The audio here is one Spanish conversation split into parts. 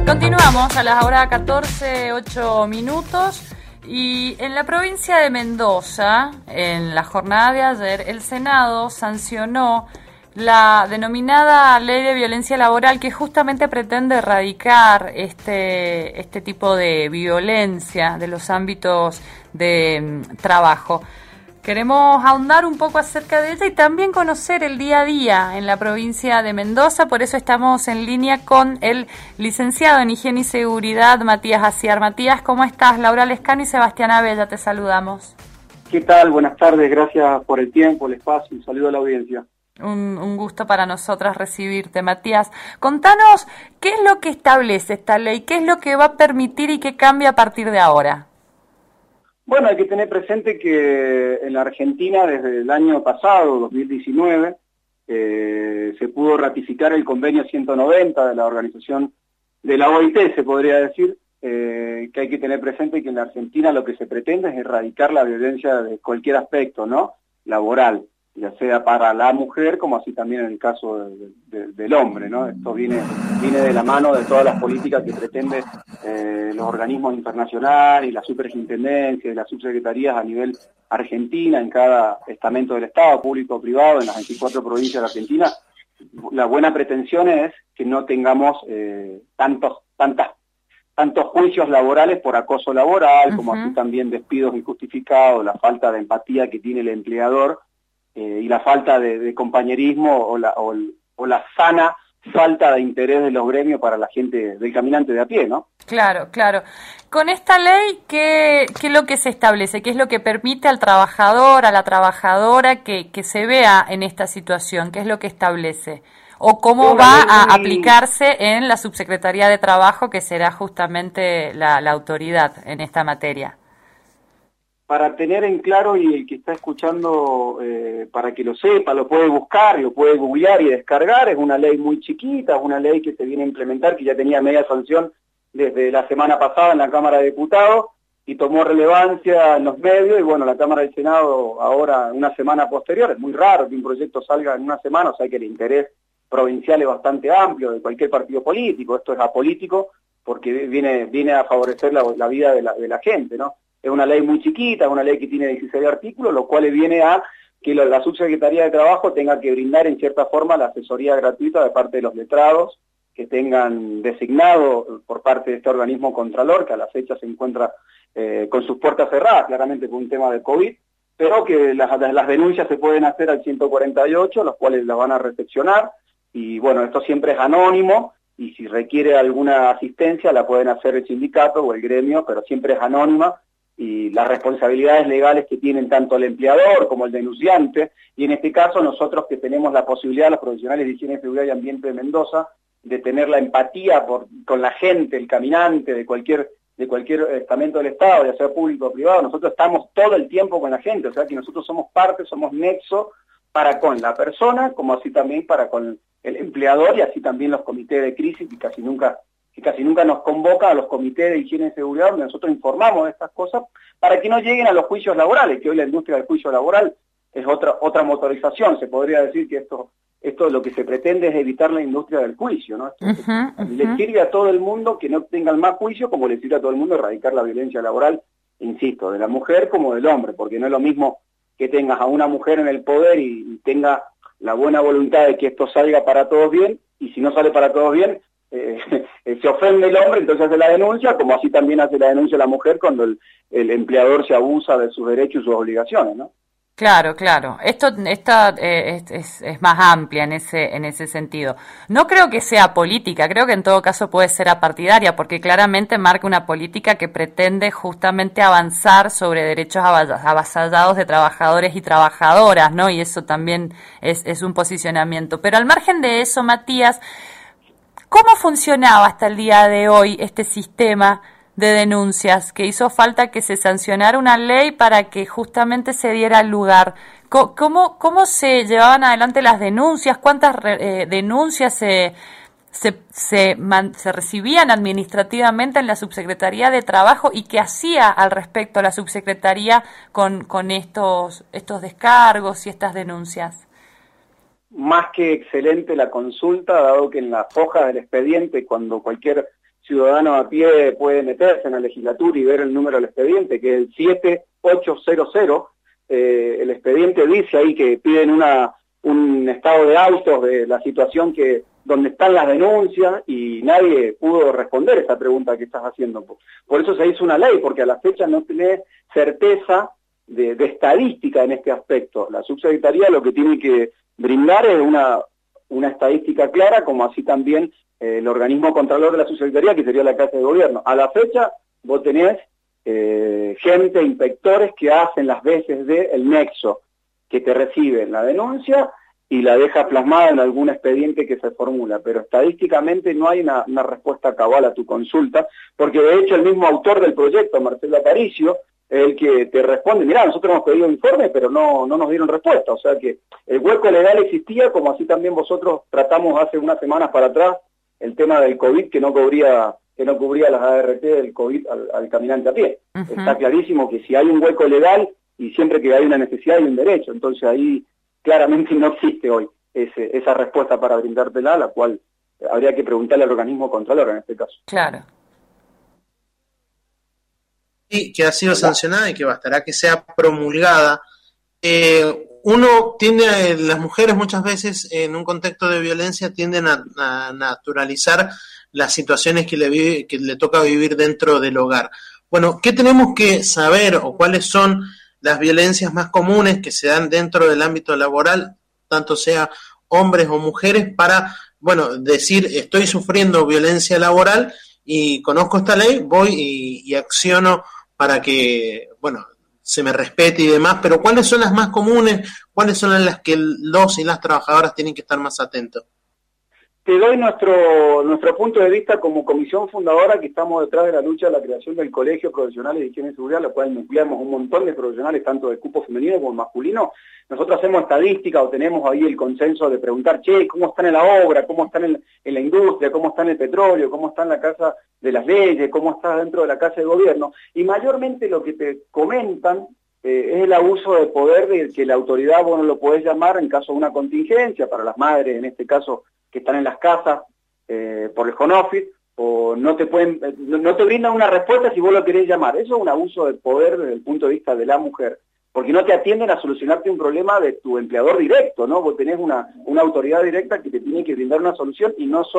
Continuamos a las horas 14:08 y en la provincia de Mendoza, en la jornada de ayer, el Senado sancionó la denominada Ley de Violencia Laboral que justamente pretende erradicar este tipo de violencia de los ámbitos de trabajo. Queremos ahondar un poco acerca de ella y también conocer el día a día en la provincia de Mendoza, por eso estamos en línea con el licenciado en Higiene y Seguridad, Matías Aciar. Matías, ¿cómo estás? Laura Lescano y Sebastián Abella, te saludamos. ¿Qué tal? Buenas tardes, gracias por el tiempo, el espacio, un saludo a la audiencia. Un gusto para nosotras recibirte, Matías. Contanos, ¿qué es lo que establece esta ley? ¿Qué es lo que va a permitir y qué cambia a partir de ahora? Bueno, hay que tener presente que en la Argentina desde el año pasado, 2019, se pudo ratificar el convenio 190 de la organización de la OIT, se podría decir, que hay que tener presente que en la Argentina lo que se pretende es erradicar la violencia de cualquier aspecto, ¿no? Laboral, ya sea para la mujer como así también en el caso del hombre, ¿no? Esto viene de la mano de todas las políticas que pretende los organismos internacionales y las superintendencias y las subsecretarías a nivel Argentina, en cada estamento del Estado, público o privado, en las 24 provincias de la Argentina. La buena pretensión es que no tengamos tantos juicios laborales por acoso laboral, como así también despidos injustificados, la falta de empatía que tiene el empleador, y la falta de compañerismo o la sana falta de interés de los gremios para la gente, del caminante de a pie, ¿no? Claro, claro. Con esta ley, ¿qué es lo que se establece? ¿Qué es lo que permite al trabajador, a la trabajadora que se vea en esta situación? ¿Qué es lo que establece? ¿O cómo va a aplicarse en la Subsecretaría de Trabajo, que será justamente la autoridad en esta materia? Para tener en claro, y el que está escuchando, para que lo sepa, lo puede buscar, lo puede googlear y descargar, es una ley muy chiquita, es una ley que se viene a implementar, que ya tenía media sanción desde la semana pasada en la Cámara de Diputados, y tomó relevancia en los medios, y bueno, la Cámara del Senado ahora, una semana posterior, es muy raro que un proyecto salga en una semana, o sea que el interés provincial es bastante amplio de cualquier partido político, esto es apolítico, porque viene a favorecer la vida de la gente, ¿no? Es una ley muy chiquita, es una ley que tiene 16 artículos, lo cual viene a que la Subsecretaría de Trabajo tenga que brindar en cierta forma la asesoría gratuita de parte de los letrados que tengan designado por parte de este organismo contralor, que a la fecha se encuentra con sus puertas cerradas, claramente por un tema de COVID, pero que las denuncias se pueden hacer al 148, los cuales las van a recepcionar, y bueno, esto siempre es anónimo, y si requiere alguna asistencia la pueden hacer el sindicato o el gremio, pero siempre es anónima, y las responsabilidades legales que tienen tanto el empleador como el denunciante, y en este caso nosotros que tenemos la posibilidad, los profesionales de higiene, seguridad y ambiente de Mendoza, de tener la empatía con la gente, el caminante de cualquier estamento del Estado, ya sea público o privado, nosotros estamos todo el tiempo con la gente, o sea que nosotros somos parte, somos nexo para con la persona, como así también para con el empleador, y así también los comités de crisis, que casi nunca nos convoca a los comités de higiene y seguridad, donde nosotros informamos de estas cosas, para que no lleguen a los juicios laborales, que hoy la industria del juicio laboral es otra motorización. Se podría decir que esto lo que se pretende es evitar la industria del juicio, ¿no? Le sirve a todo el mundo que no tengan más juicio, como le sirve a todo el mundo erradicar la violencia laboral, insisto, de la mujer como del hombre, porque no es lo mismo que tengas a una mujer en el poder y tenga la buena voluntad de que esto salga para todos bien, y si no sale para todos bien, se ofende el hombre, entonces hace la denuncia, como así también hace la denuncia la mujer cuando el empleador se abusa de sus derechos y sus obligaciones, ¿no? Claro, claro. Esta es más amplia en ese sentido. No creo que sea política, creo que en todo caso puede ser apartidaria, porque claramente marca una política que pretende justamente avanzar sobre derechos avasallados de trabajadores y trabajadoras, ¿no? Y eso también es un posicionamiento. Pero al margen de eso, Matías, ¿cómo funcionaba hasta el día de hoy este sistema de denuncias, que hizo falta que se sancionara una ley para que justamente se diera lugar? ¿Cómo se llevaban adelante las denuncias? ¿Cuántas denuncias se recibían administrativamente en la Subsecretaría de Trabajo y qué hacía al respecto la Subsecretaría con estos descargos y estas denuncias? Más que excelente la consulta, dado que en las hojas del expediente, cuando cualquier ciudadano a pie puede meterse en la legislatura y ver el número del expediente, que es el 7800. El expediente dice ahí que piden un estado de autos de la situación donde están las denuncias, y nadie pudo responder esa pregunta que estás haciendo. Por eso se hizo una ley, porque a la fecha no tenés certeza de estadística en este aspecto. La subsecretaría lo que tiene que brindar es una estadística clara, como así también el organismo contralor de la subsecretaría, que sería la Casa de Gobierno. A la fecha vos tenés gente, inspectores, que hacen las veces el nexo, que te reciben la denuncia y la deja plasmada en algún expediente que se formula, pero estadísticamente no hay una respuesta cabal a tu consulta, porque de hecho el mismo autor del proyecto, Marcelo Aparicio, es el que te responde: mirá, nosotros hemos pedido informes, pero no nos dieron respuesta. O sea que el hueco legal existía, como así también vosotros tratamos hace unas semanas para atrás el tema del COVID, que no cubría las ART del COVID al caminante a pie. Uh-huh. Está clarísimo que si hay un hueco legal, y siempre que hay una necesidad hay un derecho, entonces ahí claramente no existe hoy esa respuesta para brindártela, la cual habría que preguntarle al organismo contralor en este caso. Claro. Y que ha sido sancionada y que bastará que sea promulgada. Uno tiende, las mujeres muchas veces en un contexto de violencia tienden a naturalizar las situaciones que le toca vivir dentro del hogar. Bueno, ¿qué tenemos que saber o cuáles son las violencias más comunes que se dan dentro del ámbito laboral, tanto sea hombres o mujeres, para, bueno, decir estoy sufriendo violencia laboral y conozco esta ley, voy y acciono para que, bueno, se me respete y demás, pero ¿cuáles son las más comunes? ¿Cuáles son las que los y las trabajadoras tienen que estar más atentos? Te doy nuestro punto de vista como comisión fundadora, que estamos detrás de la lucha de la creación del Colegio Profesionales de Higiene y Seguridad, la cual nucleamos un montón de profesionales, tanto de cupo femenino como masculino. Nosotros hacemos estadística o tenemos ahí el consenso de preguntar, ¿cómo están en la obra? ¿Cómo están en la industria? ¿Cómo está en el petróleo? ¿Cómo está en la casa de las leyes? ¿Cómo está dentro de la casa de gobierno? Y mayormente lo que te comentan es el abuso de poder, de que la autoridad vos no lo podés llamar en caso de una contingencia, para las madres en este caso que están en las casas por el home office, o no te brindan una respuesta si vos lo querés llamar. Eso es un abuso de poder desde el punto de vista de la mujer, porque no te atienden a solucionarte un problema de tu empleador directo, ¿no? Vos tenés una autoridad directa que te tiene que brindar una solución y no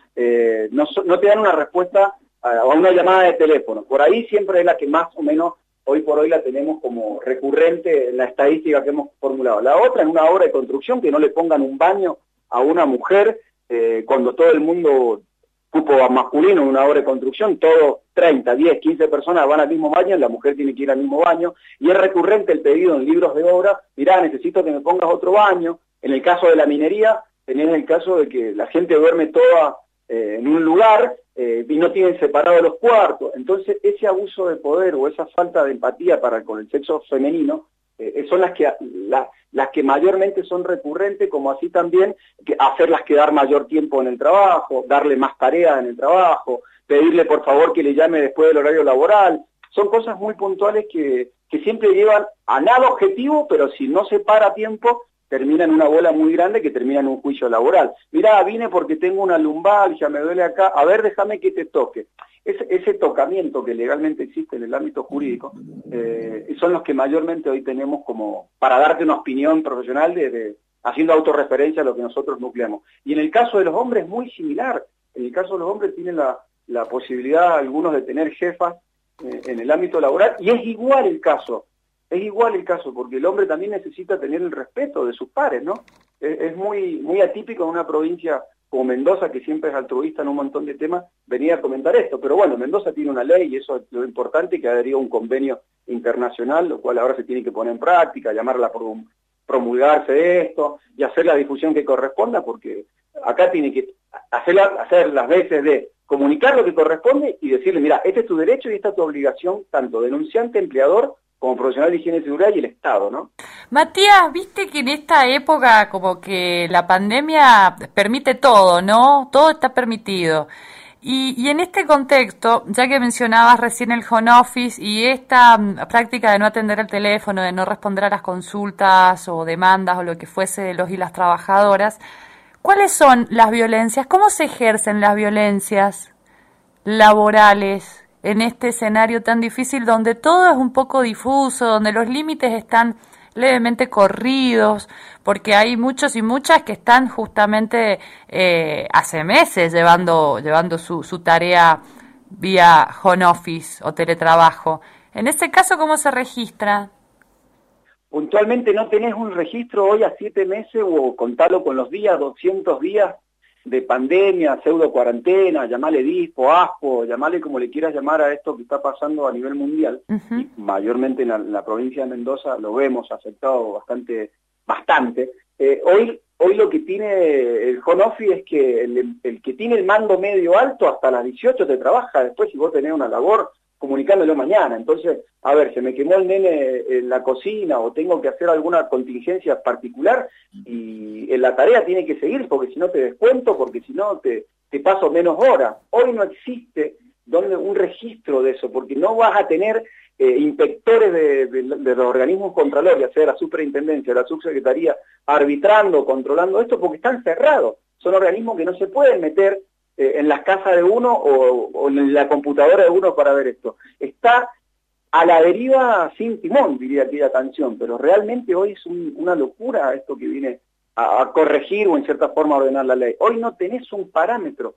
te dan una respuesta a una llamada de teléfono. Por ahí siempre es la que más o menos hoy por hoy la tenemos como recurrente en la estadística que hemos formulado. La otra, en una obra de construcción, que no le pongan un baño a una mujer, cuando todo el mundo, cupo masculino en una obra de construcción, todos 30, 10, 15 personas van al mismo baño, la mujer tiene que ir al mismo baño, y es recurrente el pedido en libros de obra: mirá, necesito que me pongas otro baño. En el caso de la minería, tenés el caso de que la gente duerme toda en un lugar y no tienen separados los cuartos. Entonces ese abuso de poder o esa falta de empatía con el sexo femenino son las que mayormente son recurrentes, como así también hacerlas quedar mayor tiempo en el trabajo, darle más tareas en el trabajo, pedirle por favor que le llame después del horario laboral. Son cosas muy puntuales que siempre llevan a nada objetivo, pero si no se para a tiempo, termina en una bola muy grande que termina en un juicio laboral. Mirá, vine porque tengo una lumbalgia, me duele acá, a ver, déjame que te toque. Ese tocamiento que legalmente existe en el ámbito jurídico son los que mayormente hoy tenemos como para darte una opinión profesional haciendo autorreferencia a lo que nosotros nucleamos. Y en el caso de los hombres muy similar. En el caso de los hombres tienen la posibilidad algunos de tener jefas en el ámbito laboral, y es igual el caso, porque el hombre también necesita tener el respeto de sus pares, ¿no? Es muy atípico en una provincia como Mendoza, que siempre es altruista en un montón de temas, venía a comentar esto. Pero bueno, Mendoza tiene una ley, y eso es lo importante, que adherió a un convenio internacional, lo cual ahora se tiene que poner en práctica, llamarla por promulgarse esto, y hacer la difusión que corresponda, porque acá tiene que hacer las veces de comunicar lo que corresponde y decirle, mira, este es tu derecho y esta es tu obligación, tanto denunciante, empleador, como profesional de higiene y seguridad, y el Estado, ¿no? Matías, viste que en esta época como que la pandemia permite todo, ¿no? Todo está permitido. Y en este contexto, ya que mencionabas recién el home office y esta práctica de no atender el teléfono, de no responder a las consultas o demandas o lo que fuese de los y las trabajadoras, ¿cuáles son las violencias? ¿Cómo se ejercen las violencias? laborales en este escenario tan difícil donde todo es un poco difuso, donde los límites están levemente corridos, porque hay muchos y muchas que están justamente hace meses llevando su tarea vía home office o teletrabajo. En ese caso, ¿cómo se registra? Puntualmente no tenés un registro hoy a 7 meses o contalo con los días, 200 días de pandemia, pseudo cuarentena, llamale dispo, aspo, llamale como le quieras llamar a esto que está pasando a nivel mundial, y mayormente en la provincia de Mendoza lo vemos afectado bastante. Hoy lo que tiene el home office es que el que tiene el mando medio alto hasta las 18 te trabaja, después si vos tenés una labor, comunicándolo mañana. Entonces, a ver, se me quemó el nene en la cocina o tengo que hacer alguna contingencia particular y la tarea tiene que seguir porque si no te descuento, porque si no te paso menos horas. Hoy no existe un registro de eso, porque no vas a tener inspectores de los organismos contralores, ya sea la superintendencia, la subsecretaría, arbitrando, controlando esto, porque están cerrados. Son organismos que no se pueden meter en las casas de uno o en la computadora de uno para ver esto. Está a la deriva sin timón, diría aquella canción, pero realmente hoy es una locura esto que viene a corregir o en cierta forma a ordenar la ley. Hoy no tenés un parámetro,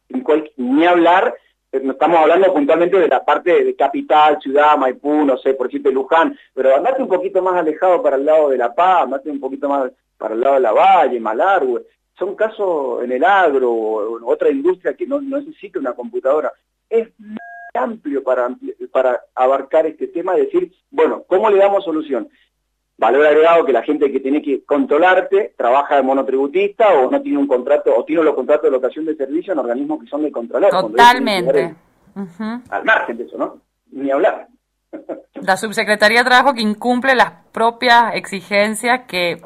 ni hablar, no estamos hablando puntualmente de la parte de capital, ciudad, Maipú, no sé, por ejemplo Luján, pero andate un poquito más alejado para el lado de La Paz, andate un poquito más para el lado de La Valle, Malargüe. Son casos en el agro o en otra industria que no necesita una computadora. Es muy amplio para abarcar este tema y decir, bueno, ¿cómo le damos solución? Valor agregado que la gente que tiene que controlarte trabaja de monotributista o no tiene un contrato o tiene los contratos de locación de servicio en organismos que son de contralor. Totalmente. Al margen de eso, ¿no? Ni hablar. La Subsecretaría de Trabajo que incumple las propias exigencias que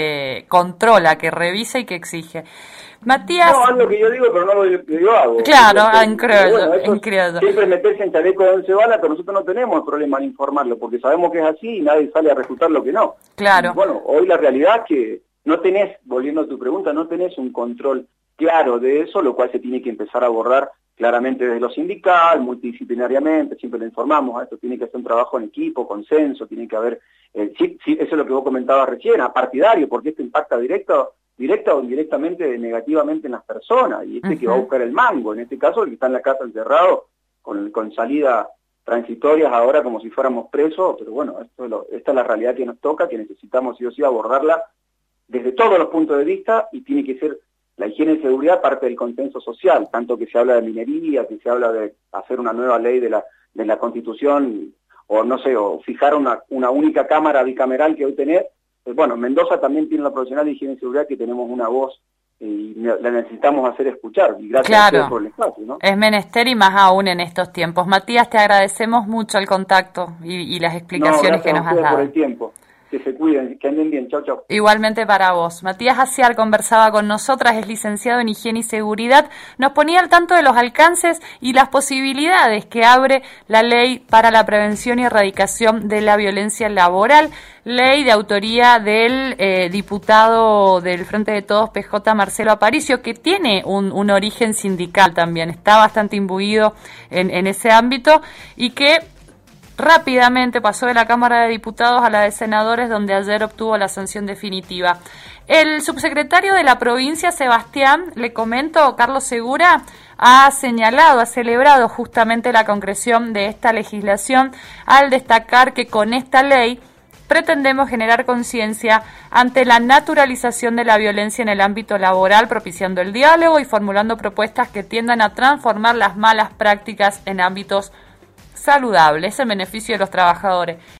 controla, que revisa y que exige. Matías... No, es lo que yo digo, pero no lo que yo hago. Claro, en criollo. Siempre meterse en chaleco de 11 balas, pero nosotros no tenemos problema en informarlo, porque sabemos que es así y nadie sale a refutar lo que no. Claro. Y bueno, hoy la realidad es que no tenés, volviendo a tu pregunta, no tenés un control claro de eso, lo cual se tiene que empezar a abordar claramente desde lo sindical, multidisciplinariamente, siempre le informamos, esto tiene que ser un trabajo en equipo, consenso, tiene que haber, sí, eso es lo que vos comentabas recién, apartidario, porque esto impacta directa o indirectamente negativamente en las personas, y que va a buscar el mango, en este caso el que está en la casa encerrado, con salida transitorias ahora como si fuéramos presos, pero bueno, esta es la realidad que nos toca, que necesitamos sí o sí abordarla desde todos los puntos de vista, y tiene que ser la higiene y seguridad parte del consenso social, tanto que se habla de minería, que se habla de hacer una nueva ley de la Constitución, o no sé, o fijar una única cámara bicameral que hoy tenés. Bueno, Mendoza también tiene la profesional de higiene y seguridad que tenemos una voz y la necesitamos hacer escuchar, y gracias a ustedes por el espacio, ¿no? Es menester y más aún en estos tiempos. Matías, te agradecemos mucho el contacto y las explicaciones que nos has dado. Por el tiempo. Que se cuiden, que anden bien. Chau, chau. Igualmente para vos. Matías Aciar conversaba con nosotras, es licenciado en Higiene y Seguridad. Nos ponía al tanto de los alcances y las posibilidades que abre la Ley para la Prevención y Erradicación de la Violencia Laboral, ley de autoría del diputado del Frente de Todos, PJ Marcelo Aparicio, que tiene un origen sindical también, está bastante imbuido en ese ámbito y que rápidamente pasó de la Cámara de Diputados a la de Senadores, donde ayer obtuvo la sanción definitiva. El subsecretario de la provincia, Sebastián, le comento, Carlos Segura, ha celebrado justamente la concreción de esta legislación al destacar que con esta ley pretendemos generar conciencia ante la naturalización de la violencia en el ámbito laboral, propiciando el diálogo y formulando propuestas que tiendan a transformar las malas prácticas en ámbitos saludables en beneficio de los trabajadores.